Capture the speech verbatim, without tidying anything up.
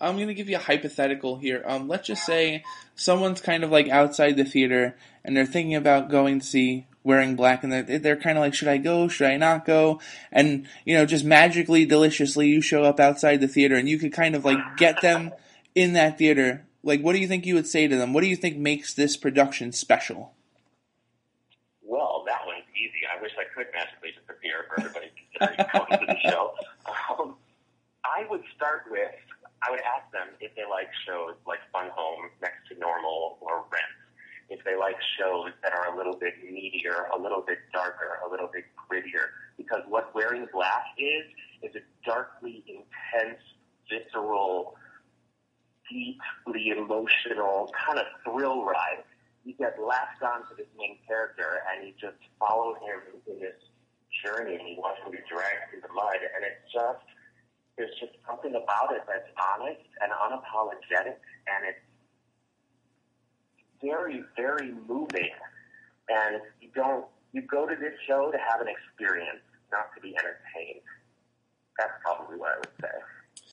I'm going to give you a hypothetical here. Um, let's just say someone's kind of like outside the theater and they're thinking about going to see Wearing Black, and they're, they're kind of like, should I go? Should I not go? And, you know, just magically, deliciously, you show up outside the theater and you could kind of like get them in that theater. Like, what do you think you would say to them? What do you think makes this production special? Well, that one's easy. I wish I could magically just appear for everybody considering going to the show. Um, I would start with, I would ask them if they like shows like Fun Home, Next to Normal, or Rent. If they like shows that are a little bit meatier, a little bit darker, a little bit grittier. Because what Wearing Black is, is a darkly intense, visceral, deeply emotional kind of thrill ride. You get latched onto this main character and you just follow him in this journey and you watch him be dragged through the mud, and it's just, there's just something about it that's honest and unapologetic, and it's very, very moving. And you don't, you go to this show to have an experience, not to be entertained. That's probably what I would say.